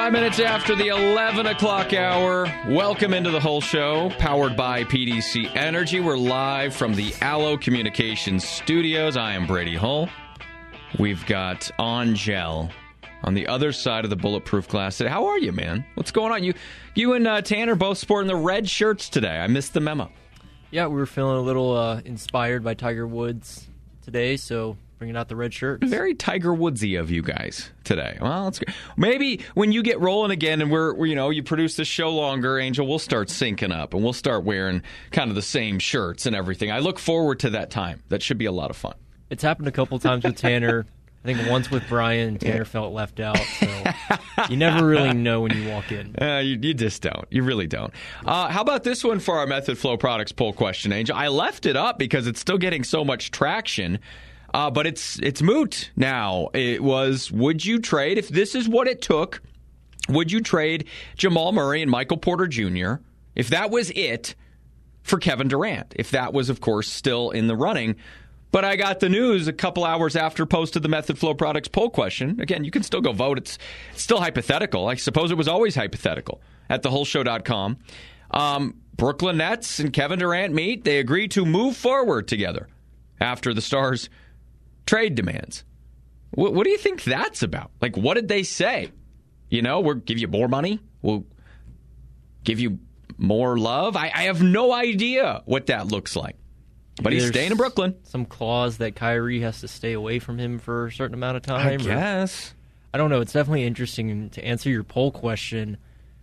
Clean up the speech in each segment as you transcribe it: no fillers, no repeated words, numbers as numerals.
5 minutes after the 11 o'clock hour. Welcome into the whole show, powered by PDC Energy. We're live from the Allo Communications studios. I am Brady Hull. We've got Angel on the other side of the bulletproof glass today. How are you, man? What's going on? You and Tanner both sporting the red shirts today. I missed the memo. Yeah, we were feeling a little inspired by Tiger Woods today, so bringing out the red shirts. Very Tiger Woodsy of you guys today. Well, that's good. Maybe when you get rolling again and we're you produce this show longer, Angel, we'll start syncing up and we'll start wearing kind of the same shirts and everything. I look forward to that time. That should be a lot of fun. It's happened a couple times with Tanner. I think once with Brian, Tanner felt left out. So you never really know when you walk in. You just don't. You really don't. How about this one for our Method Flow Products poll question, Angel? I left it up because it's still getting so much traction, but it's moot now. It was, would you trade, if this is what it took, would you trade Jamal Murray and Michael Porter Jr., if that was it, for Kevin Durant? If that was, of course, still in the running. But I got the news a couple hours after posted the Method Flow Products poll question. Again, you can still go vote. It's still hypothetical. I suppose it was always hypothetical at thewholeshow.com. Brooklyn Nets and Kevin Durant meet. They agree to move forward together after the Stars' trade demands. What do you think that's about? Like, what did they say? We'll give you more money. We'll give you more love. I have no idea what that looks like. But he's staying in Brooklyn. Some clause that Kyrie has to stay away from him for a certain amount of time. I guess. I don't know. It's definitely interesting. To answer your poll question,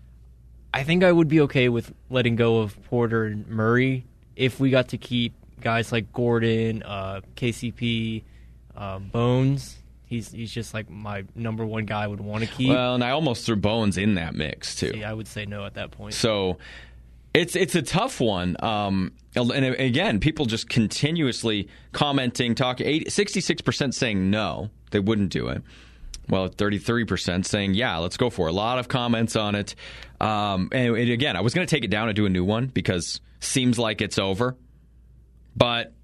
I think I would be okay with letting go of Porter and Murray if we got to keep guys like Gordon, KCP, Bones. He's just like my number one guy I would want to keep. Well, and I almost threw Bones in that mix, too. See, I would say no at that point. So it's a tough one. And again, people just continuously commenting, talking. 66% saying no, they wouldn't do it. Well, 33% saying, yeah, let's go for it. A lot of comments on it. And again, I was going to take it down and do a new one because seems like it's over. But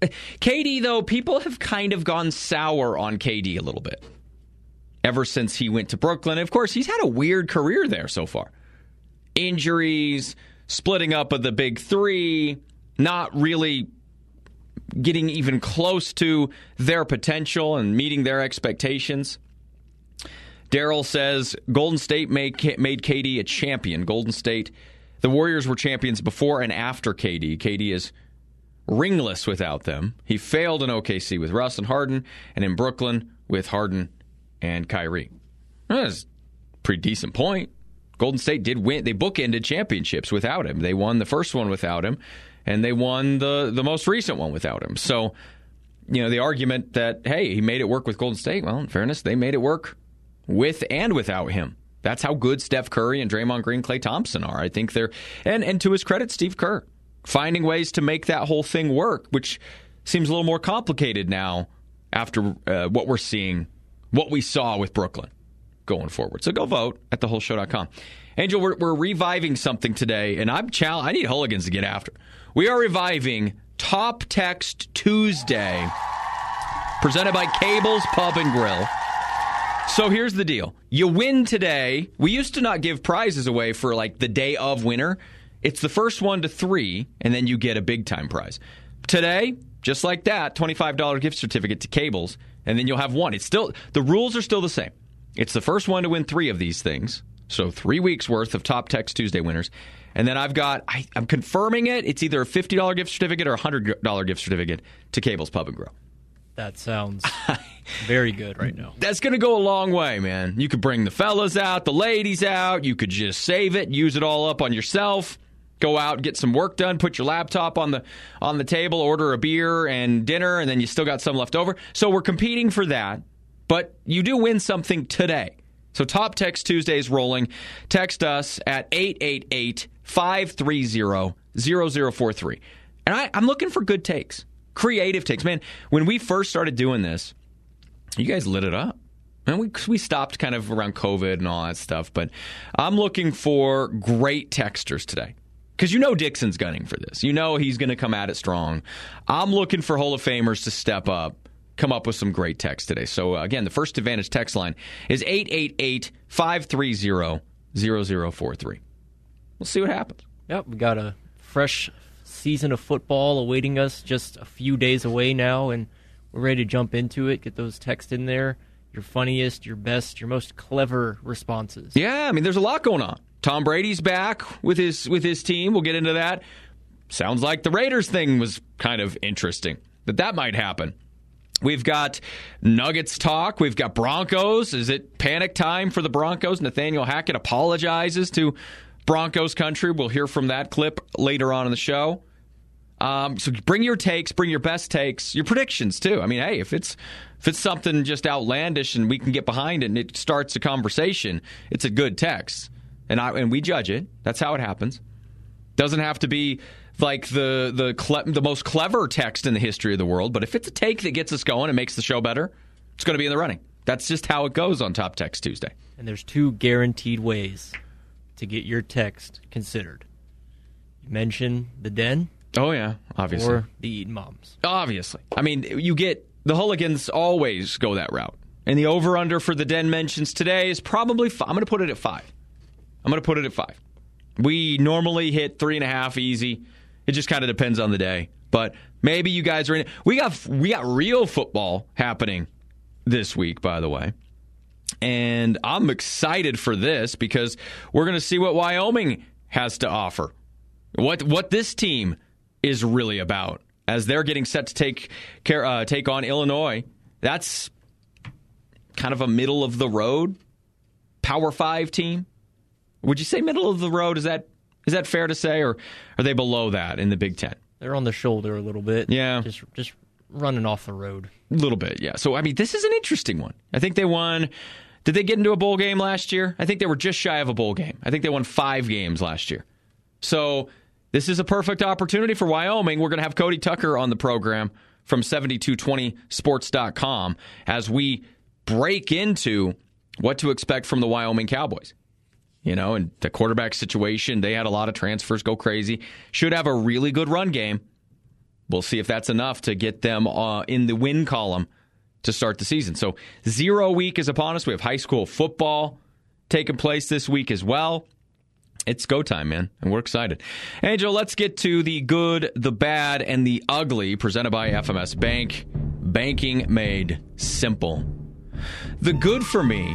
KD, though, people have kind of gone sour on KD a little bit ever since he went to Brooklyn. Of course, he's had a weird career there so far. Injuries, splitting up of the big three, not really getting even close to their potential and meeting their expectations. Daryl says Golden State made KD a champion. Golden State, the Warriors were champions before and after KD. KD is ringless without them. He failed in OKC with Russ and Harden, and in Brooklyn with Harden and Kyrie. That's a pretty decent point. Golden State did win. They bookended championships without him. They won the first one without him, and they won the most recent one without him. So, the argument that, hey, he made it work with Golden State, well, in fairness, they made it work with and without him. That's how good Steph Curry and Draymond Green, Klay Thompson are. I think they're, and to his credit, Steve Kerr, finding ways to make that whole thing work, which seems a little more complicated now after what we're seeing, what we saw with Brooklyn going forward. So go vote at thewholeshow.com. Angel, we're reviving something today, and I need Hooligans to get after. We are reviving Top Text Tuesday, presented by Cable's Pub and Grill. So here's the deal. You win today. We used to not give prizes away for like the day of winner. It's the first 1 to 3, and then you get a big-time prize. Today, just like that, $25 gift certificate to Cable's, and then you'll have one. The rules are still the same. It's the first one to win 3 of these things. So 3 weeks worth of Top Text Tuesday winners. And then I'm confirming it. It's either a $50 gift certificate or a $100 gift certificate to Cable's Pub and Grill. That sounds very good right now. That's going to go a long way, man. You could bring the fellas out, the ladies out. You could just save it, use it all up on yourself. Go out, get some work done, put your laptop on the table, order a beer and dinner, and then you still got some left over. So we're competing for that. But you do win something today. So Top Text Tuesday is rolling. Text us at 888-530-0043. And I'm looking for good takes, creative takes. Man, when we first started doing this, you guys lit it up. And we stopped kind of around COVID and all that stuff. But I'm looking for great texters today. Because Dixon's gunning for this. He's going to come at it strong. I'm looking for Hall of Famers to step up come up with some great text today. So, again, the First Advantage text line is 888-530-0043. We'll see what happens. Yep, we got a fresh season of football awaiting us, just a few days away now, and we're ready to jump into it. Get those texts in there. Your funniest, your best, your most clever responses. Yeah, I mean, there's a lot going on. Tom Brady's back with his team. We'll get into that. Sounds like the Raiders thing was kind of interesting, that might happen. We've got Nuggets talk. We've got Broncos. Is it panic time for the Broncos? Nathaniel Hackett apologizes to Broncos country. We'll hear from that clip later on in the show. So bring your takes, bring your best takes, your predictions too. I mean, hey, if it's something just outlandish and we can get behind it and it starts a conversation, it's a good text, and we judge it. That's how it happens. Doesn't have to be like the most clever text in the history of the world, but if it's a take that gets us going and makes the show better, it's going to be in the running. That's just how it goes on Top Text Tuesday. And there's 2 guaranteed ways to get your text considered. You mention the Den. Oh, yeah, obviously. Or the Eaton Moms. Obviously. I mean, you get the Hooligans always go that route. And the over-under for the Den mentions today is probably I'm going to put it at 5. We normally hit 3.5 easy. It just kind of depends on the day. But maybe you guys are in it. We got real football happening this week, by the way. And I'm excited for this because we're going to see what Wyoming has to offer. What this team is really about as they're getting set to take on Illinois. That's kind of a middle-of-the-road Power 5 team. Would you say middle of the road? Is that fair to say, or are they below that in the Big Ten? They're on the shoulder a little bit. Yeah. Just running off the road. A little bit, yeah. So, I mean, this is an interesting one. I think they won. Did they get into a bowl game last year? I think they were just shy of a bowl game. I think they won 5 games last year. So, this is a perfect opportunity for Wyoming. We're going to have Cody Tucker on the program from 7220sports.com as we break into what to expect from the Wyoming Cowboys. You know, and the quarterback situation, they had a lot of transfers go crazy. Should have a really good run game. We'll see if that's enough to get them in the win column to start the season. So 0 week is upon us. We have high school football taking place this week as well. It's go time, man, and we're excited. Angel, let's get to the good, the bad, and the ugly, presented by FMS Bank. Banking made simple. The good for me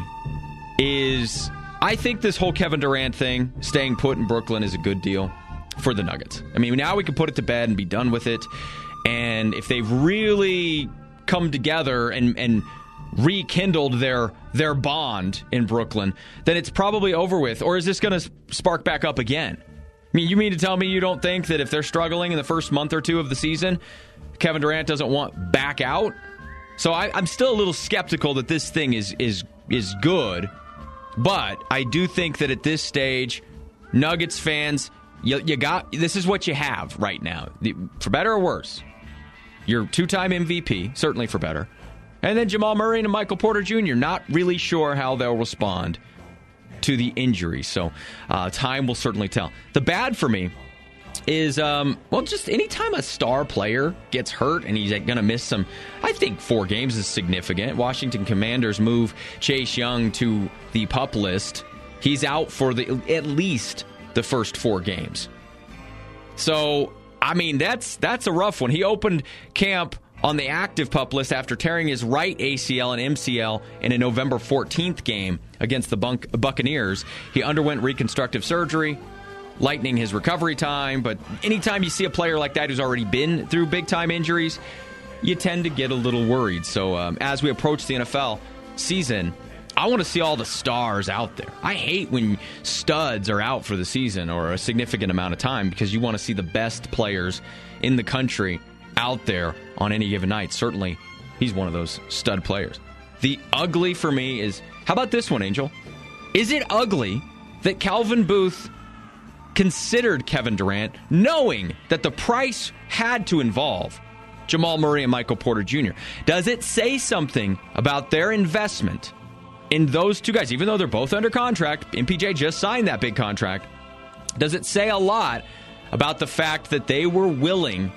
is I think this whole Kevin Durant thing, staying put in Brooklyn, is a good deal for the Nuggets. I mean, now we can put it to bed and be done with it. And if they've really come together and rekindled their bond in Brooklyn, then it's probably over with. Or is this going to spark back up again? I mean, you mean to tell me you don't think that if they're struggling in the first month or two of the season, Kevin Durant doesn't want back out? So I'm still a little skeptical that this thing is good. But I do think that at this stage, Nuggets fans, you got this is what you have right now, for better or worse. Your 2-time MVP, certainly for better, and then Jamal Murray and Michael Porter Jr. Not really sure how they'll respond to the injury, so time will certainly tell. The bad for me is, just anytime a star player gets hurt and he's going to miss some, I think 4 games is significant. Washington Commanders move Chase Young to the PUP list. He's out for at least the first 4 games. So, I mean, that's a rough one. He opened camp on the active PUP list after tearing his right ACL and MCL in a November 14th game against the Buccaneers. He underwent reconstructive surgery, lightening his recovery time. But anytime you see a player like that who's already been through big-time injuries, you tend to get a little worried. So as we approach the NFL season, I want to see all the stars out there. I hate when studs are out for the season or a significant amount of time because you want to see the best players in the country out there on any given night. Certainly, he's one of those stud players. The ugly for me is, how about this one, Angel? Is it ugly that Calvin Booth considered Kevin Durant, knowing that the price had to involve Jamal Murray and Michael Porter Jr.? Does it say something about their investment in those two guys, even though they're both under contract? MPJ just signed that big contract. Does it say a lot about the fact that they were willing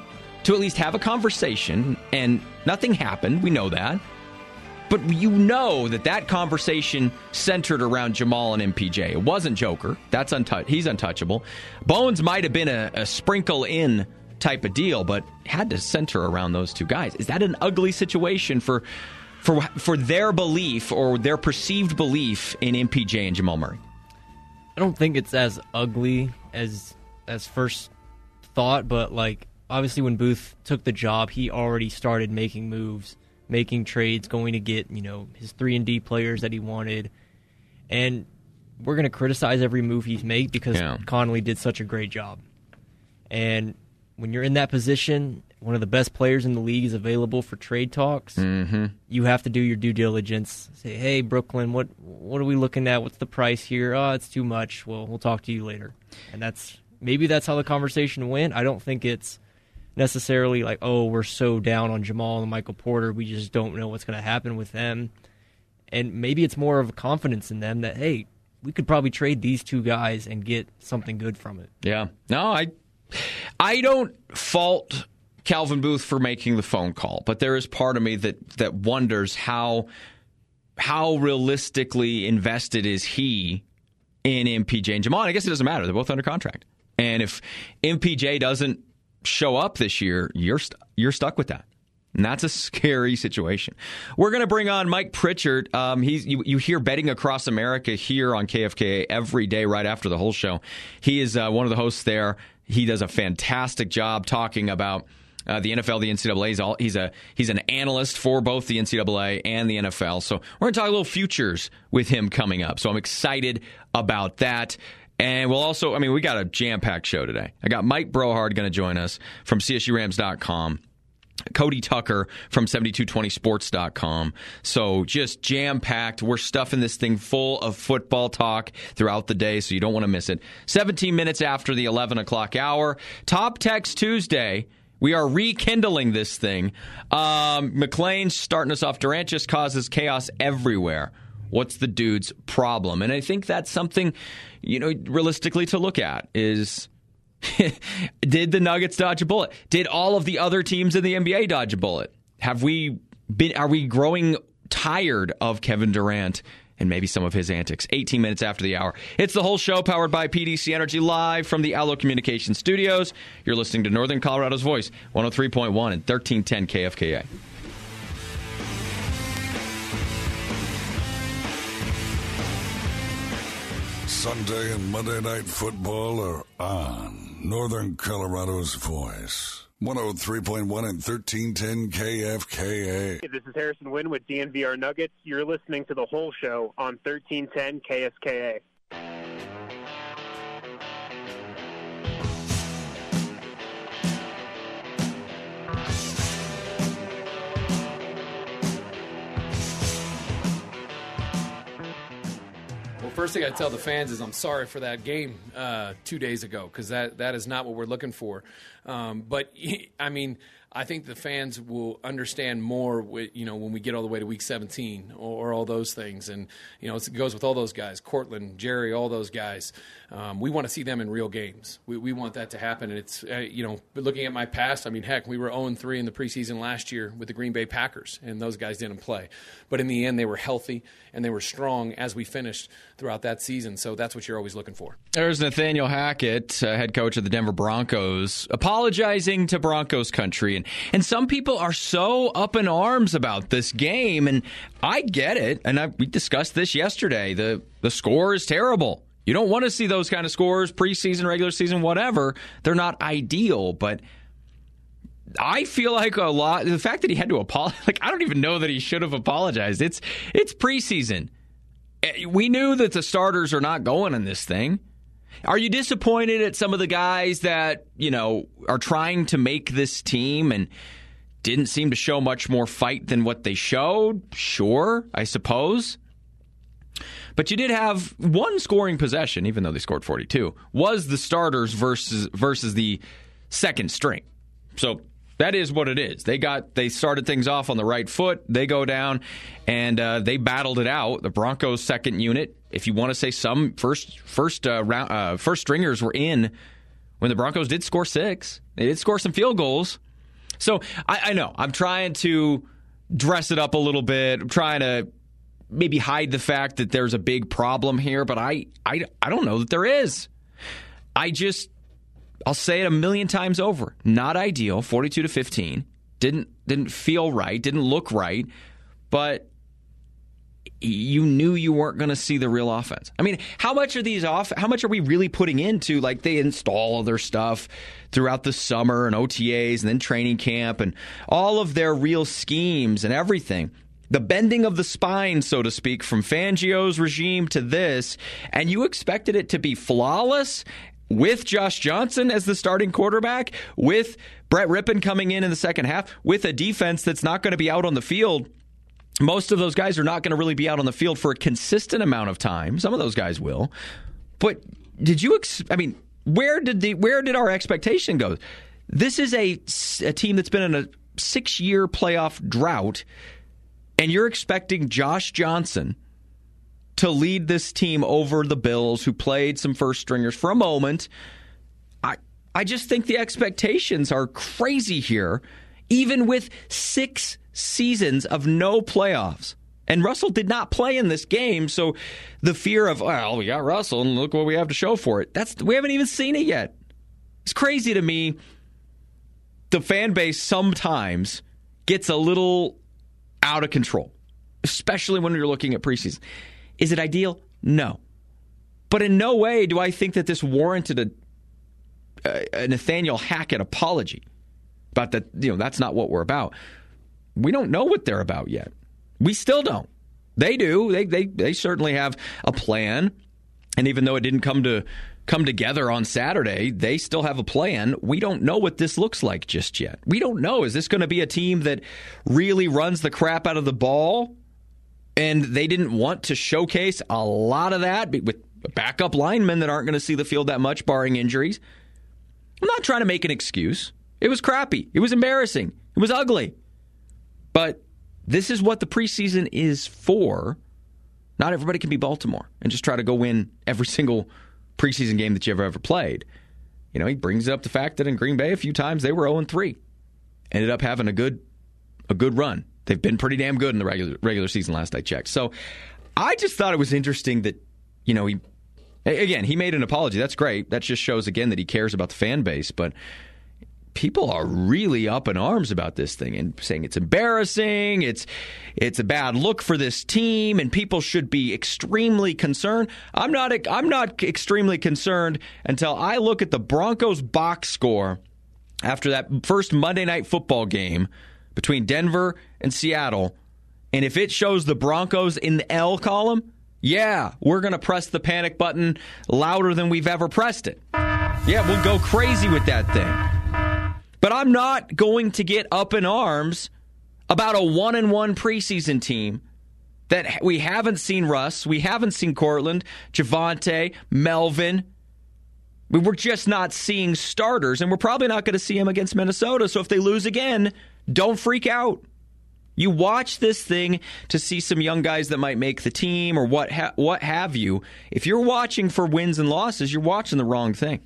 to at least have a conversation, and nothing happened. We know that. But you know that conversation centered around Jamal and MPJ. It wasn't Joker. He's untouchable. Bones might have been a sprinkle in type of deal, but had to center around those two guys. Is that an ugly situation for their belief or their perceived belief in MPJ and Jamal Murray? I don't think it's as ugly as first thought, but like obviously when Booth took the job, he already started making moves, making trades, going to get, his 3-and-D players that he wanted. And we're going to criticize every move he's made because Connolly did such a great job. And when you're in that position, one of the best players in the league is available for trade talks. Mm-hmm. You have to do your due diligence. Say, hey, Brooklyn, what are we looking at? What's the price here? Oh, it's too much. Well, we'll talk to you later. And maybe that's how the conversation went. I don't think it's necessarily like, oh, we're so down on Jamal and Michael Porter, we just don't know what's going to happen with them. And maybe it's more of a confidence in them that, hey, we could probably trade these two guys and get something good from it. Yeah. No, I don't fault Calvin Booth for making the phone call, but there is part of me that wonders how realistically invested is he in MPJ and Jamal. And I guess it doesn't matter. They're both under contract. And if MPJ doesn't show up this year, you're stuck with that. And that's a scary situation. We're going to bring on Mike Pritchard. You hear Betting Across America here on KFKA every day right after the whole show. He is one of the hosts there. He does a fantastic job talking about the NFL, the NCAA. He's an analyst for both the NCAA and the NFL. So we're going to talk a little futures with him coming up. So I'm excited about that. And we'll also, we got a jam-packed show today. I got Mike Brohard going to join us from CSURams.com. Cody Tucker from 7220sports.com. So just jam-packed. We're stuffing this thing full of football talk throughout the day, so you don't want to miss it. 17 minutes after the 11 o'clock hour. Top Text Tuesday. We are rekindling this thing. McLean starting us off. Durant just causes chaos everywhere. What's the dude's problem? And I think that's something, realistically to look at is, did the Nuggets dodge a bullet? Did all of the other teams in the NBA dodge a bullet? Are we growing tired of Kevin Durant and maybe some of his antics? 18 minutes after the hour. It's the whole show powered by PDC Energy live from the Allo Communications Studios. You're listening to Northern Colorado's Voice, 103.1 and 1310 KFKA. Sunday and Monday Night Football are on Northern Colorado's Voice. 103.1 and 1310 KFKA. Hey, this is Harrison Wynn with DNVR Nuggets. You're listening to the whole show on 1310 KSKA. First thing I tell the fans is I'm sorry for that game 2 days ago because that is not what we're looking for. But I think the fans will understand more when we get all the way to Week 17 or all those things. And, it goes with all those guys, Cortland, Jerry, all those guys. We want to see them in real games. We want that to happen. And it's, looking at my past, heck, we were 0-3 in the preseason last year with the Green Bay Packers, and those guys didn't play. But in the end, they were healthy and they were strong as we finished throughout that season. So that's what you're always looking for. There's Nathaniel Hackett, head coach of the Denver Broncos, apologizing to Broncos country. And some people are so up in arms about this game, and I get it. And we discussed this yesterday. The score is terrible. You don't want to see those kind of scores, preseason, regular season, whatever. They're not ideal, but I feel like the fact that he had to apologize, I don't even know that he should have apologized. It's preseason. We knew that the starters are not going in this thing. Are you disappointed at some of the guys that, are trying to make this team and didn't seem to show much more fight than what they showed? Sure, I suppose. But you did have one scoring possession, even though they scored 42, was the starters versus the second string. So that is what it is. They started things off on the right foot. They go down, and they battled it out. The Broncos' second unit, if you want to say some first stringers were in when the Broncos did score 6. They did score some field goals. So I know I'm trying to dress it up a little bit. I'm trying to maybe hide the fact that there's a big problem here, but I don't know that there is. I'll say it a million times over. Not ideal. 42-15 didn't feel right. Didn't look right. But you knew you weren't going to see the real offense. I mean, how much are we really putting into, like, they install all their stuff throughout the summer and OTAs and then training camp and all of their real schemes and everything. The bending of the spine, so to speak, from Fangio's regime to this, and you expected it to be flawless with Josh Johnson as the starting quarterback, with Brett Rippon coming in the second half, with a defense that's not going to be out on the field. Most of those guys are not going to really be out on the field for a consistent amount of time. Some of those guys will. But where did our expectation go? This is a team that's been in a 6-year playoff drought, and you're expecting Josh Johnson to lead this team over the Bills, who played some first stringers for a moment. I just think the expectations are crazy here, even with 6 seasons of no playoffs. And Russell did not play in this game, so the fear of, well, we got Russell and look what we have to show for it. We haven't even seen it yet. It's crazy to me. The fan base sometimes gets a little out of control, especially when you're looking at preseason. Is it ideal? No. But in no way do I think that this warranted a Nathaniel Hackett apology about that. That's not what we're about. We don't know what they're about yet. We still don't. They do. They certainly have a plan. And even though it didn't come together on Saturday, they still have a plan. We don't know what this looks like just yet. We don't know. Is this going to be a team that really runs the crap out of the ball? And they didn't want to showcase a lot of that with backup linemen that aren't going to see the field that much, barring injuries. I'm not trying to make an excuse. It was crappy. It was embarrassing. It was ugly. But this is what the preseason is for. Not everybody can be Baltimore and just try to go win every single preseason game that you've ever played. He brings up the fact that in Green Bay a few times they were 0-3. Ended up having a good run. They've been pretty damn good in the regular season last I checked. So I just thought it was interesting that, he made an apology. That's great. That just shows, again, that he cares about the fan base. But people are really up in arms about this thing and saying it's embarrassing, it's a bad look for this team, and people should be extremely concerned. I'm not extremely concerned until I look at the Broncos box score after that first Monday Night Football game between Denver and Seattle, and if it shows the Broncos in the L column, yeah, we're going to press the panic button louder than we've ever pressed it. Yeah, we'll go crazy with that thing. But I'm not going to get up in arms about a 1-1 preseason team that we haven't seen Russ, we haven't seen Cortland, Javonte, Melvin. We're just not seeing starters, and we're probably not going to see them against Minnesota. So if they lose again, don't freak out. You watch this thing to see some young guys that might make the team or what have you. If you're watching for wins and losses, you're watching the wrong thing.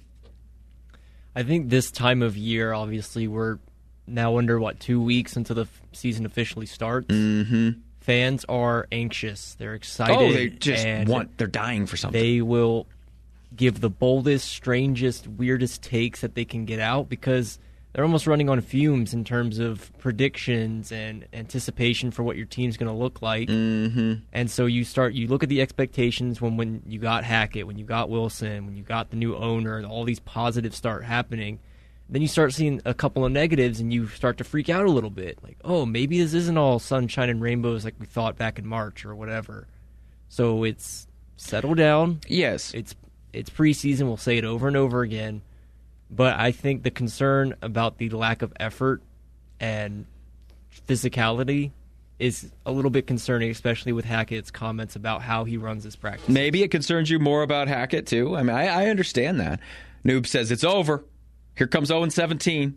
I think this time of year, obviously, we're now under, 2 weeks until the season officially starts. Mm-hmm. Fans are anxious. They're excited. Oh, they just they're dying for something. They will give the boldest, strangest, weirdest takes that they can get out because they're almost running on fumes in terms of predictions and anticipation for what your team's going to look like. Mm-hmm. And so you look at the expectations when you got Hackett, when you got Wilson, when you got the new owner, and all these positives start happening. Then you start seeing a couple of negatives and you start to freak out a little bit. Like, oh, maybe this isn't all sunshine and rainbows like we thought back in March or whatever. So it's settle down. Yes. It's preseason. We'll say it over and over again. But I think the concern about the lack of effort and physicality is a little bit concerning, especially with Hackett's comments about how he runs his practice. Maybe it concerns you more about Hackett, too. I mean, I understand that. Noob says it's over. Here comes 0-17.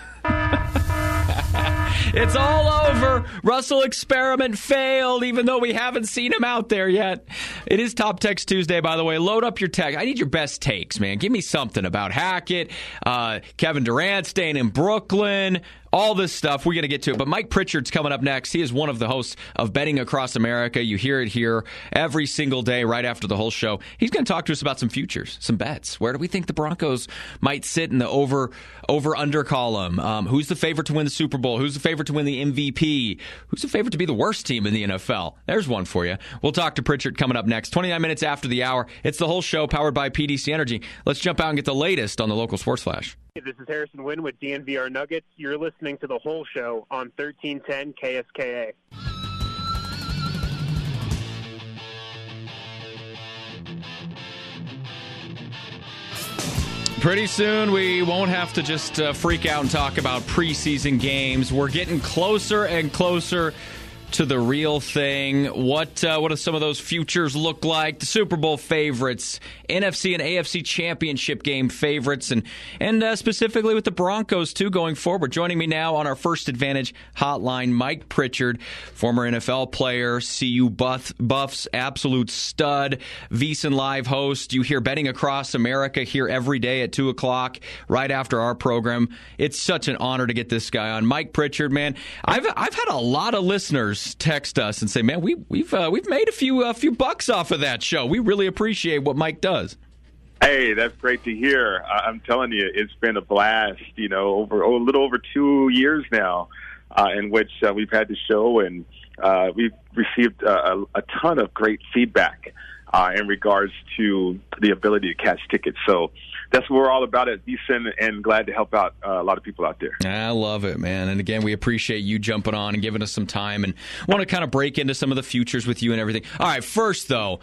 It's all over. Russell experiment failed, even though we haven't seen him out there yet. It is Top Text Tuesday, by the way. Load up your text. I need your best takes, man. Give me something about Hackett, Kevin Durant staying in Brooklyn, all this stuff. We're going to get to it. But Mike Pritchard's coming up next. He is one of the hosts of Betting Across America. You hear it here every single day right after the whole show. He's going to talk to us about some futures, some bets. Where do we think the Broncos might sit in the over-under column? Who's the favorite to win the Super Bowl? Who's the favorite to win the MVP? Who's the favorite to be the worst team in the NFL? There's one for you. We'll talk to Pritchard coming up next. 29 minutes after the hour. It's the whole show powered by PDC Energy. Let's jump out and get the latest on the local sports flash. Hey, this is Harrison Wynn with DNVR Nuggets. You're listening to the whole show on 1310 KSKA. Pretty soon, we won't have to just freak out and talk about preseason games. We're getting closer and closer to the real thing. What do some of those futures look like? The Super Bowl favorites, NFC and AFC championship game favorites, and specifically with the Broncos, too, going forward. Joining me now on our First Advantage hotline, Mike Pritchard, former NFL player, CU Buffs, absolute stud, VSiN Live host. You hear Betting Across America here every day at 2 o'clock, right after our program. It's such an honor to get this guy on. Mike Pritchard, man, I've had a lot of listeners text us and say, man, we've made a few bucks off of that show. We really appreciate what Mike does. Hey, that's great to hear. I'm telling you, it's been a blast, over a little over 2 years now, in which we've had the show, and we've received a ton of great feedback in regards to the ability to catch tickets. So that's what we're all about at VSiN, and glad to help out a lot of people out there. I love it, man. And again, we appreciate you jumping on and giving us some time, and want to kind of break into some of the futures with you and everything. All right, first, though,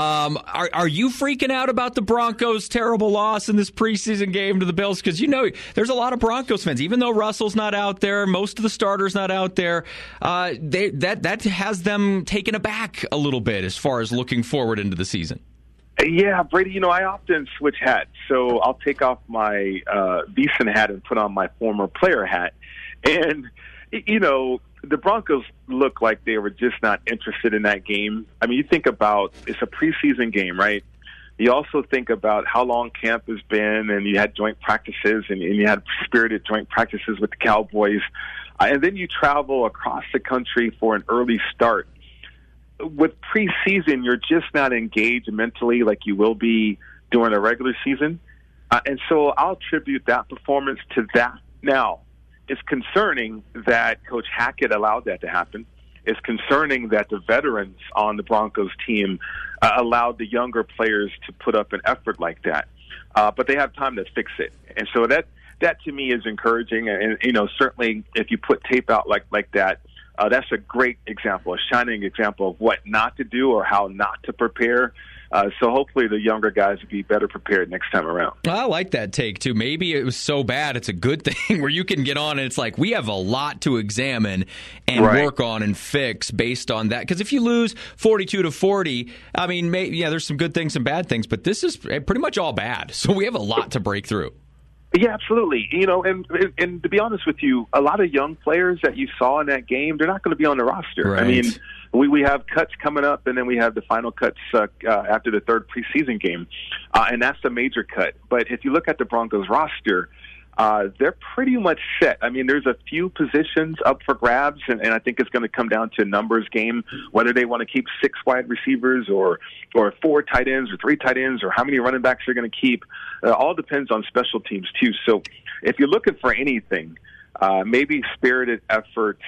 are you freaking out about the Broncos' terrible loss in this preseason game to the Bills? Because, there's a lot of Broncos fans. Even though Russell's not out there, most of the starters not out there, that has them taken aback a little bit as far as looking forward into the season. Yeah, Brady, I often switch hats. So I'll take off my VSiN hat and put on my former player hat. And, the Broncos look like they were just not interested in that game. I mean, you think about it's a preseason game, right? You also think about how long camp has been, and you had joint practices, and you had spirited joint practices with the Cowboys. And then you travel across the country for an early start. With preseason, you're just not engaged mentally like you will be during a regular season. And so I'll attribute that performance to that. Now, it's concerning that Coach Hackett allowed that to happen. It's concerning that the veterans on the Broncos team allowed the younger players to put up an effort like that. But they have time to fix it. And so that to me is encouraging. And, certainly if you put tape out like that, that's a great example, a shining example of what not to do or how not to prepare. So hopefully the younger guys will be better prepared next time around. I like that take, too. Maybe it was so bad it's a good thing where you can get on and it's like we have a lot to examine and work on and fix based on that. Because if you lose 42-40, I mean, there's some good things and bad things, but this is pretty much all bad. So we have a lot to break through. Yeah, absolutely. And to be honest with you, a lot of young players that you saw in that game, they're not going to be on the roster. Right. I mean, we have cuts coming up, and then we have the final cuts after the third preseason game, and that's a major cut. But if you look at the Broncos roster, they're pretty much set. I mean, there's a few positions up for grabs, and I think it's going to come down to a numbers game, whether they want to keep 6 wide receivers or 4 tight ends or 3 tight ends or how many running backs they're going to keep. All depends on special teams, too. So if you're looking for anything, maybe spirited efforts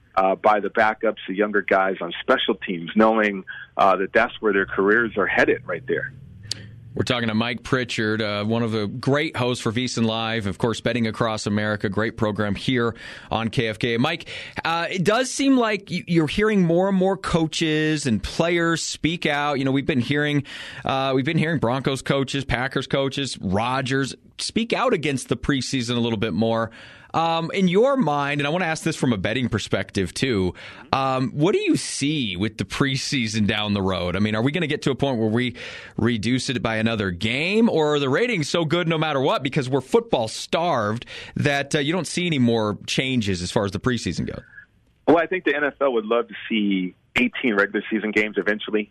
by the backups, the younger guys on special teams, knowing that that's where their careers are headed right there. We're talking to Mike Pritchard, one of the great hosts for VSiN Live, of course, Betting Across America, great program here on KFK. Mike, it does seem like you're hearing more and more coaches and players speak out. We've been hearing Broncos coaches, Packers coaches, Rodgers speak out against the preseason a little bit more. In your mind, and I want to ask this from a betting perspective too, what do you see with the preseason down the road? I mean, are we going to get to a point where we reduce it by another game, or are the ratings so good no matter what because we're football starved that you don't see any more changes as far as the preseason goes? Well, I think the NFL would love to see 18 regular season games eventually.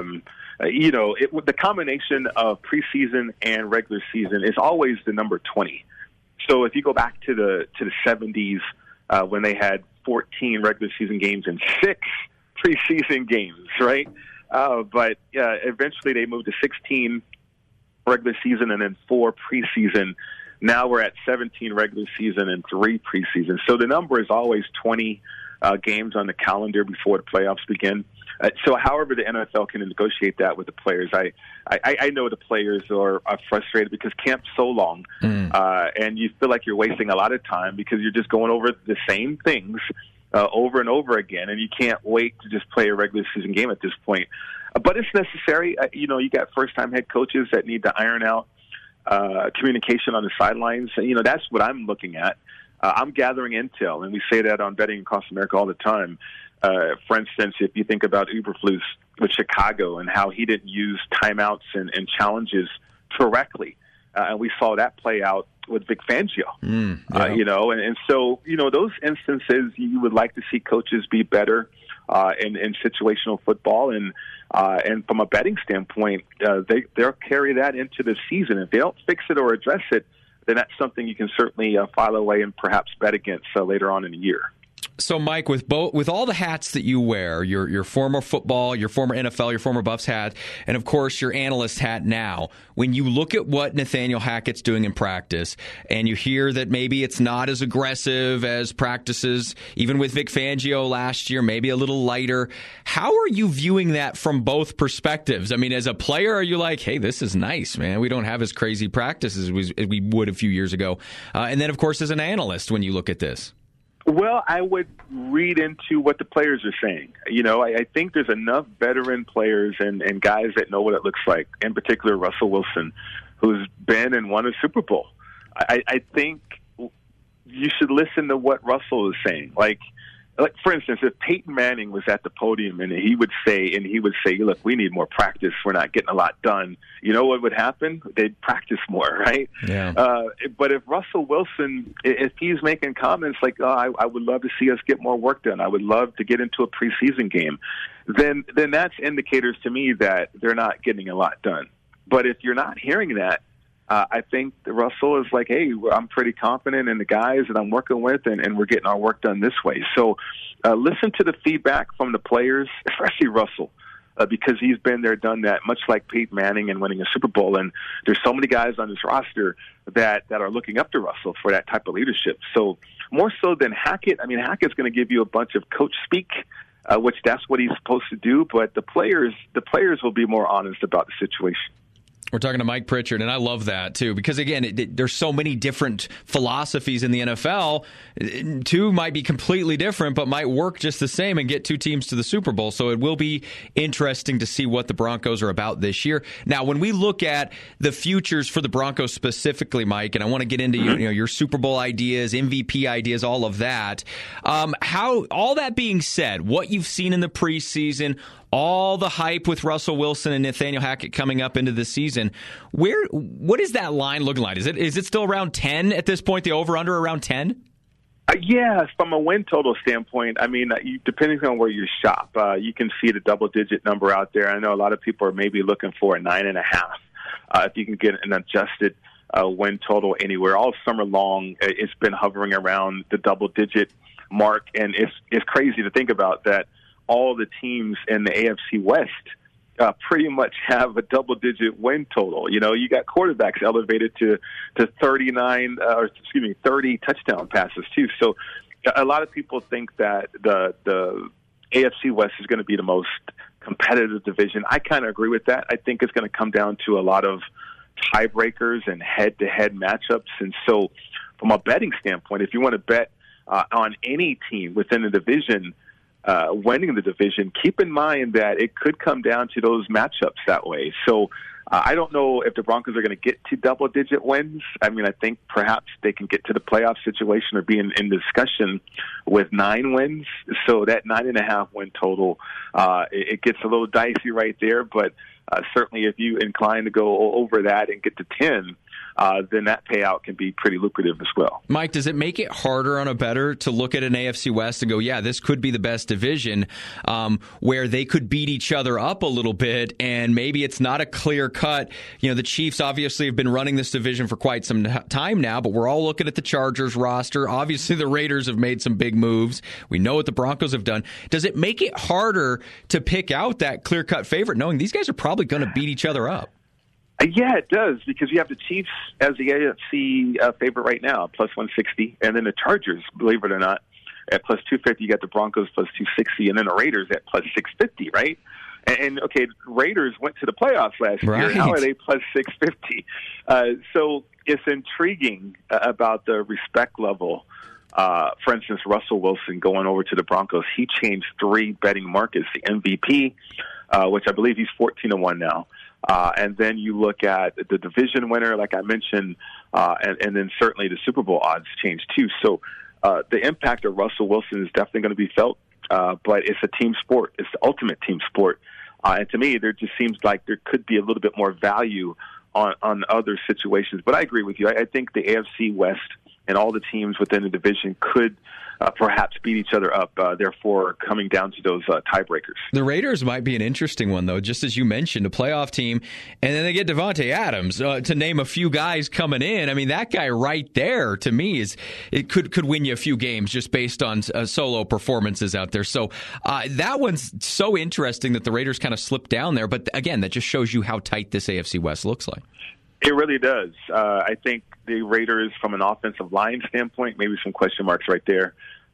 The combination of preseason and regular season is always the number 20. So if you go back to the 70s, when they had 14 regular season games and 6 preseason games, right? But eventually they moved to 16 regular season and then 4 preseason. Now we're at 17 regular season and 3 preseason. So the number is always 20 games on the calendar before the playoffs begin. So however the NFL can negotiate that with the players, I know the players are frustrated because camp's so long, and you feel like you're wasting a lot of time because you're just going over the same things over and over again, and you can't wait to just play a regular season game at this point. But it's necessary. You got first-time head coaches that need to iron out communication on the sidelines. That's what I'm looking at. I'm gathering intel, and we say that on Betting Across America all the time. For instance, if you think about Eberflus with Chicago and how he didn't use timeouts and challenges correctly, and we saw that play out with Vic Fangio. And so those instances you would like to see coaches be better in situational football, and from a betting standpoint, they'll carry that into the season. If they don't fix it or address it, then that's something you can certainly file away and perhaps bet against later on in the year. So, Mike, with all the hats that you wear, your former football, your former NFL, your former Buffs hat, and, of course, your analyst hat now, when you look at what Nathaniel Hackett's doing in practice and you hear that maybe it's not as aggressive as practices, even with Vic Fangio last year, maybe a little lighter, how are you viewing that from both perspectives? I mean, as a player, are you like, hey, this is nice, man. We don't have as crazy practices as we would a few years ago. And then, of course, as an analyst, when you look at this. Well, I would read into what the players are saying. I think there's enough veteran players and guys that know what it looks like, in particular Russell Wilson, who's been and won a Super Bowl. I think you should listen to what Russell is saying. Like, for instance, if Peyton Manning was at the podium and he would say, look, we need more practice. We're not getting a lot done. You know what would happen? They'd practice more, right? Yeah. But if Russell Wilson, if he's making comments like, I would love to see us get more work done, I would love to get into a preseason game, then that's indicators to me that they're not getting a lot done. But if you're not hearing that, I think Russell is like, hey, I'm pretty confident in the guys that I'm working with, and we're getting our work done this way. So listen to the feedback from the players, especially Russell, because he's been there, done that, much like Peyton Manning and winning a Super Bowl. And there's so many guys on this roster that are looking up to Russell for that type of leadership. So more so than Hackett, Hackett's going to give you a bunch of coach speak, which that's what he's supposed to do. But the players will be more honest about the situation. We're talking to Mike Pritchard, and I love that, too, because, again, there's so many different philosophies in the NFL. Two might be completely different, but might work just the same and get two teams to the Super Bowl. So it will be interesting to see what the Broncos are about this year. Now, when we look at the futures for the Broncos specifically, Mike, and I want to get into your Super Bowl ideas, MVP ideas, all of that, all that being said, what you've seen in the preseason, all the hype with Russell Wilson and Nathaniel Hackett coming up into the season, what is that line looking like? Is it still around 10 at this point, the over-under around 10? Yeah, from a win total standpoint, depending on where you shop, you can see the double-digit number out there. I know a lot of people are maybe looking for a 9.5. If you can get an adjusted win total anywhere. All summer long, it's been hovering around the double-digit mark, and it's crazy to think about that. All the teams in the AFC West pretty much have a double-digit win total. You got quarterbacks elevated to 30 touchdown passes too. So a lot of people think that the AFC West is going to be the most competitive division. I kind of agree with that. I think it's going to come down to a lot of tiebreakers and head-to-head matchups. And so from a betting standpoint, if you want to bet on any team within the division, winning the division, keep in mind that it could come down to those matchups that way. So I don't know if the Broncos are going to get to double-digit wins. I think perhaps they can get to the playoff situation or be in discussion with 9 wins. So that 9.5 win total, it gets a little dicey right there. But certainly if you incline to go over that and get to 10, then that payout can be pretty lucrative as well. Mike, does it make it harder on a bettor to look at an AFC West and go, yeah, this could be the best division, where they could beat each other up a little bit, and maybe it's not a clear cut? The Chiefs obviously have been running this division for quite some time now, but we're all looking at the Chargers roster. Obviously, the Raiders have made some big moves. We know what the Broncos have done. Does it make it harder to pick out that clear-cut favorite, knowing these guys are probably going to beat each other up? Yeah, it does, because you have the Chiefs as the AFC favorite right now, plus 160, and then the Chargers, believe it or not, at plus 250. You got the Broncos plus 260, and then the Raiders at plus 650, right? And okay, Raiders went to the playoffs last year. How are they plus 650? So it's intriguing about the respect level. For instance, Russell Wilson going over to the Broncos, he changed 3 betting markets, the MVP, which I believe he's 14-1 now. And then you look at the division winner, like I mentioned, and then certainly the Super Bowl odds changed too. So the impact of Russell Wilson is definitely going to be felt, but it's a team sport. It's the ultimate team sport. And to me, there just seems like there could be a little bit more value on other situations. But I agree with you. I think the AFC West and all the teams within the division could perhaps beat each other up, therefore coming down to those tiebreakers. The Raiders might be an interesting one, though, just as you mentioned, a playoff team, and then they get Devontae Adams, to name a few guys coming in. I mean, that guy right there, to me, could win you a few games just based on solo performances out there. So that one's so interesting that the Raiders kind of slipped down there. But again, that just shows you how tight this AFC West looks like. It really does. I think the Raiders, from an offensive line standpoint, maybe some question marks right there.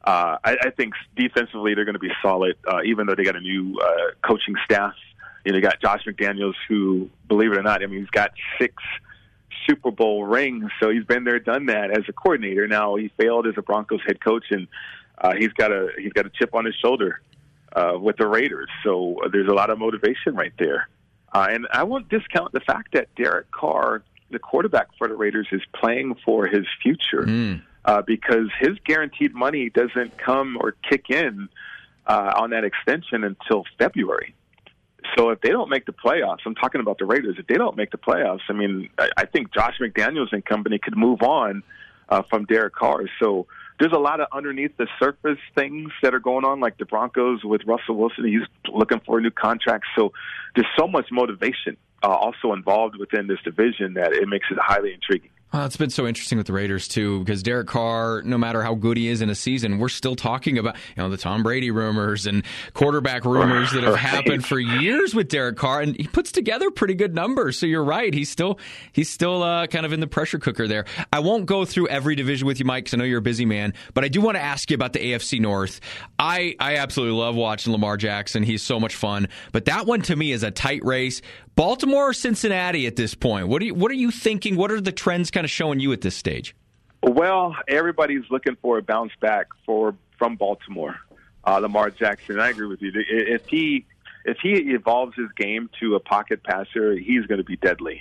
I think defensively they're going to be solid, even though they got a new coaching staff. You got Josh McDaniels, who, believe it or not, he's got 6 Super Bowl rings, so he's been there, done that as a coordinator. Now he failed as a Broncos head coach, and he's got a chip on his shoulder with the Raiders. So there's a lot of motivation right there. And I won't discount the fact that Derek Carr, the quarterback for the Raiders, is playing for his future because his guaranteed money doesn't come or kick in on that extension until February. So if they don't make the playoffs, I'm talking about the Raiders, if they don't make the playoffs, I think Josh McDaniels and company could move on from Derek Carr. So there's a lot of underneath the surface things that are going on, like the Broncos with Russell Wilson. He's looking for a new contract. So there's so much motivation also involved within this division that it makes it highly intriguing. It's been so interesting with the Raiders, too, because Derek Carr, no matter how good he is in a season, we're still talking about the Tom Brady rumors and quarterback rumors that have happened for years with Derek Carr, and he puts together pretty good numbers. So you're right. He's still kind of in the pressure cooker there. I won't go through every division with you, Mike, because I know you're a busy man, but I do want to ask you about the AFC North. I absolutely love watching Lamar Jackson. He's so much fun. But that one, to me, is a tight race. Baltimore or Cincinnati at this point? What are you thinking? What are the trends kind of showing you at this stage? Well, everybody's looking for a bounce back from Baltimore. Lamar Jackson, I agree with you. If he evolves his game to a pocket passer, he's going to be deadly.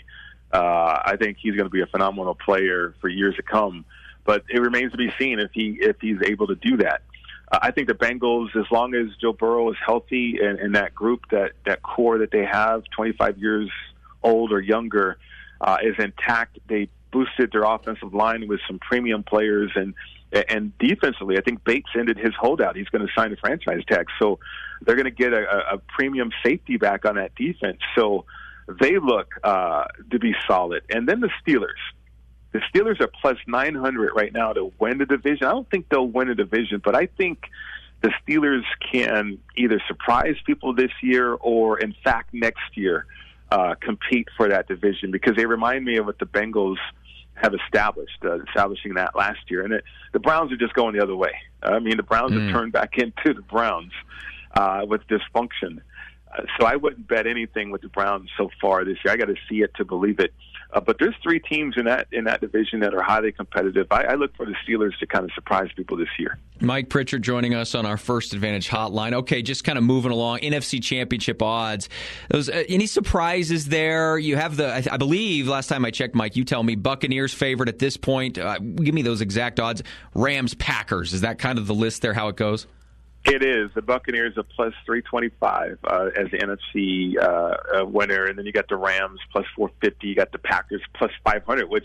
I think he's going to be a phenomenal player for years to come. But it remains to be seen if he's able to do that. I think the Bengals, as long as Joe Burrow is healthy and that group, that core that they have, 25 years old or younger, is intact. They boosted their offensive line with some premium players, and defensively, I think Bates ended his holdout. He's going to sign a franchise tag, so they're going to get a premium safety back on that defense. So they look to be solid. And then the Steelers. The Steelers are plus 900 right now to win the division. I don't think they'll win the division, but I think the Steelers can either surprise people this year or, in fact, next year compete for that division, because they remind me of what the Bengals have establishing that last year. And the Browns are just going the other way. The Browns have turned back into the Browns with dysfunction. So I wouldn't bet anything with the Browns so far this year. I got to see it to believe it. But there's 3 teams in that division that are highly competitive. I look for the Steelers to kind of surprise people this year. Mike Pritchard joining us on our First Advantage hotline. Okay, just kind of moving along. NFC Championship odds. Any surprises there? You have I believe, last time I checked, Mike, you tell me Buccaneers favorite at this point. Give me those exact odds. Rams, Packers. Is that kind of the list there, how it goes? It is. The Buccaneers are plus 325 as the NFC winner, and then you got the Rams plus 450. You got the Packers plus 500, which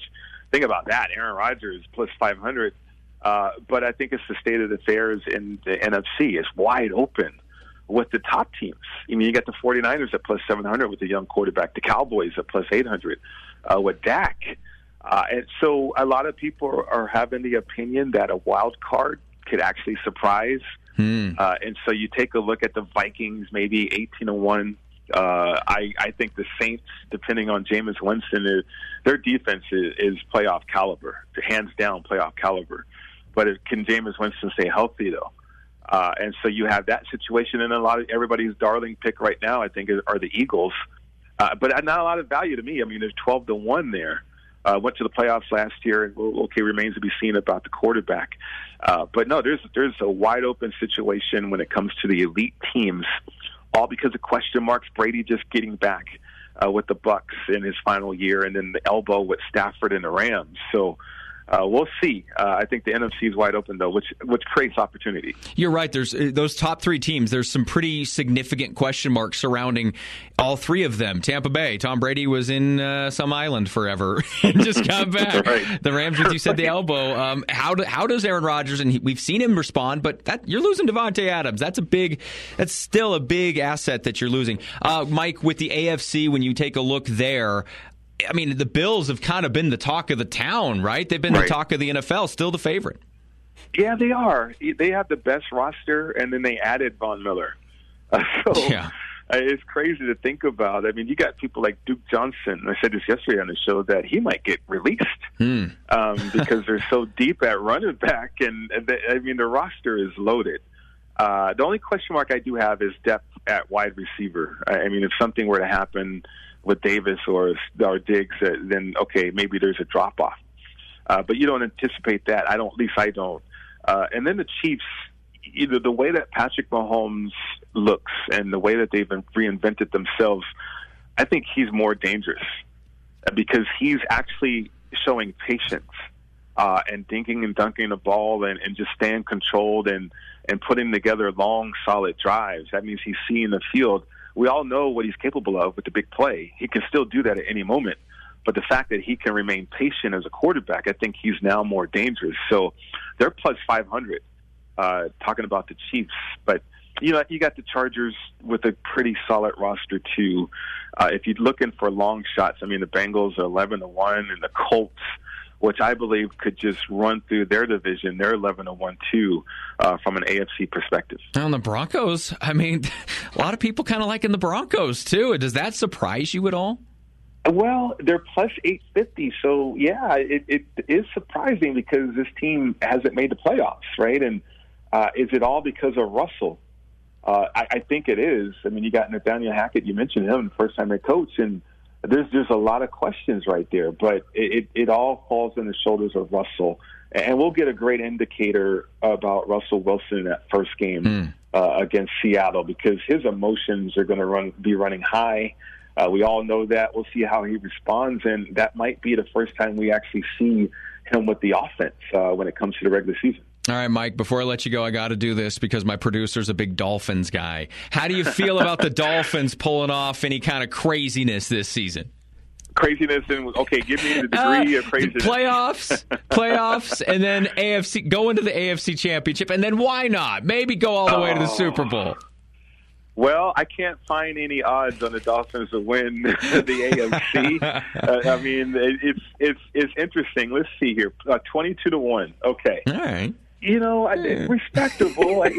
think about that. Aaron Rodgers plus 500. But I think it's the state of affairs in the NFC. It's wide open with the top teams. I mean, you got the 49ers at plus 700 with the young quarterback, the Cowboys at plus 800 with Dak. And so a lot of people are having the opinion that a wild card could actually surprise. And so you take a look at the Vikings, maybe 18-1. I think the Saints, depending on Jameis Winston, their defense is playoff caliber, hands down playoff caliber. But can Jameis Winston stay healthy, though? And so you have that situation, and everybody's darling pick right now, I think, are the Eagles. But not a lot of value to me. I mean, there's 12-1 there. Went to the playoffs last year, and remains to be seen about the quarterback. But no, there's a wide open situation when it comes to the elite teams, all because of question marks. Brady just getting back with the Bucs in his final year, and then the elbow with Stafford and the Rams. So we'll see. I think the NFC is wide open, though, which creates opportunity. You're right. There's those top three teams. There's some pretty significant question marks surrounding all three of them. Tampa Bay, Tom Brady was in some island forever and just got back. Right. The Rams, with you said the elbow. How does Aaron Rodgers, and we've seen him respond, but you're losing Devontae Adams. That's still a big asset that you're losing. Mike, with the AFC, when you take a look there, I mean, the Bills have kind of been the talk of the town, right? They've been the talk of the NFL, still the favorite. Yeah, they are. They have the best roster, and then they added Von Miller. It's crazy to think about. I mean, you got people like Duke Johnson. I said this yesterday on the show that he might get released because they're so deep at running back. And the roster is loaded. The only question mark I do have is depth at wide receiver. I mean, if something were to happen with Davis or Diggs, then okay, maybe there's a drop off. But you don't anticipate that. At least I don't. And then the Chiefs, either the way that Patrick Mahomes looks and the way that they've reinvented themselves, I think he's more dangerous because he's actually showing patience and dinking and dunking the ball and just staying controlled and putting together long, solid drives. That means he's seeing the field. We all know what he's capable of with the big play. He can still do that at any moment. But the fact that he can remain patient as a quarterback, I think he's now more dangerous. So they're plus 500, talking about the Chiefs. But, you got the Chargers with a pretty solid roster, too. If you're looking for long shots, I mean, the Bengals are 11-1, and the Colts, which I believe could just run through their division. They're 11-1 too, from an AFC perspective. On the Broncos, I mean, a lot of people kind of liking the Broncos too. Does that surprise you at all? Well, they're plus 850, so yeah, it is surprising because this team hasn't made the playoffs, right? And is it all because of Russell? I think it is. I mean, you got Nathaniel Hackett. You mentioned him, first-time head coach, and there's a lot of questions right there, but it all falls on the shoulders of Russell. And we'll get a great indicator about Russell Wilson in that first game against Seattle because his emotions are going to be running high. We all know that. We'll see how he responds, and that might be the first time we actually see him with the offense when it comes to the regular season. All right, Mike, before I let you go, I got to do this because my producer's a big Dolphins guy. How do you feel about the Dolphins pulling off any kind of craziness this season? Craziness, and okay, give me the degree of craziness. Playoffs, and then go into the AFC Championship, and then why not? Maybe go all the way to the Super Bowl. Well, I can't find any odds on the Dolphins to win the AFC. I mean, it's interesting. Let's see here, 22-1. Okay, all right. Respectable.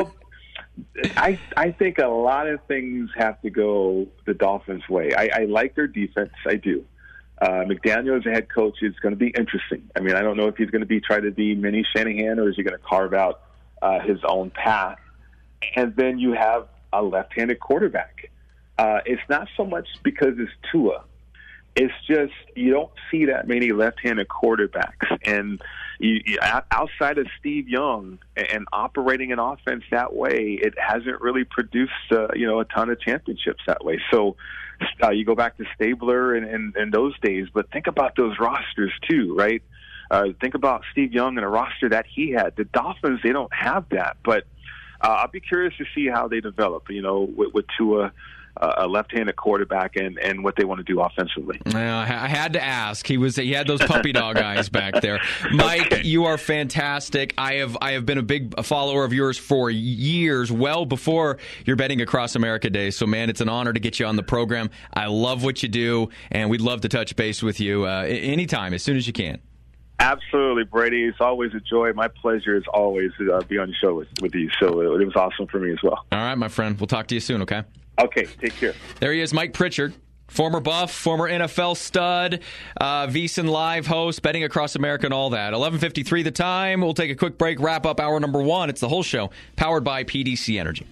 I think a lot of things have to go the Dolphins' way. I like their defense. I do. McDaniel as a head coach is going to be interesting. I mean, I don't know if he's going to try to be mini Shanahan or is he going to carve out his own path. And then you have a left-handed quarterback. It's not so much because it's Tua. It's just you don't see that many left-handed quarterbacks. And outside of Steve Young and operating an offense that way, it hasn't really produced a ton of championships that way. So you go back to Stabler and those days, but think about those rosters too, right? Think about Steve Young and a roster that he had. The Dolphins, they don't have that, but I'll be curious to see how they develop, with Tua. a left-handed quarterback and what they want to do offensively. I had to ask. He had those puppy dog eyes back there. Mike, Okay. You are fantastic. I have been a big follower of yours for years, well before your Betting Across America days. So, man, it's an honor to get you on the program. I love what you do, and we'd love to touch base with you anytime, as soon as you can. Absolutely, Brady. It's always a joy. My pleasure is always to be on the show with you. So it was awesome for me as well. All right, my friend. We'll talk to you soon, okay? Okay, take care. There he is, Mike Pritchard, former Buff, former NFL stud, VSiN Live host, Betting Across America and all that. 11:53 the time. We'll take a quick break, wrap up hour number 1. It's the whole show, powered by PDC Energy.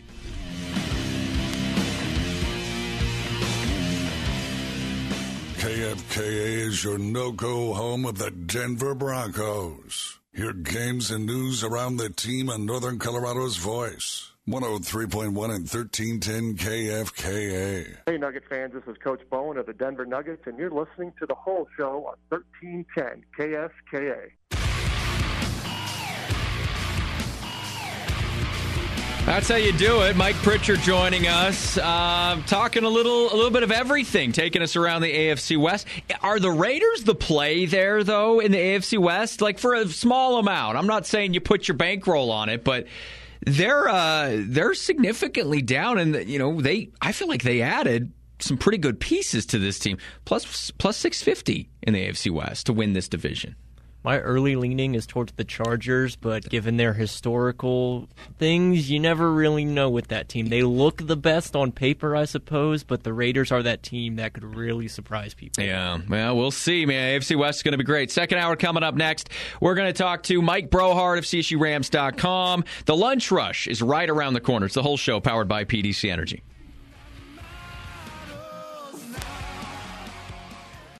KFKA is your no-go home of the Denver Broncos. Hear games and news around the team on Northern Colorado's voice. 103.1 and 1310 KFKA. Hey, Nugget fans, this is Coach Bowen of the Denver Nuggets, and you're listening to the whole show on 1310 KFKA. That's how you do it. Mike Pritchard joining us, talking a little bit of everything, taking us around the AFC West. Are the Raiders the play there, though, in the AFC West? Like, for a small amount. I'm not saying you put your bankroll on it, but they're significantly down, and I feel like they added some pretty good pieces to this team, plus 650 in the AFC West to win this division. My early leaning is towards the Chargers, but given their historical things, you never really know with that team. They look the best on paper, I suppose, but the Raiders are that team that could really surprise people. Yeah, well, we'll see, man. AFC West is going to be great. Second hour coming up next. We're going to talk to Mike Brohard of CSURams.com. The Lunch Rush is right around the corner. It's the whole show powered by PDC Energy.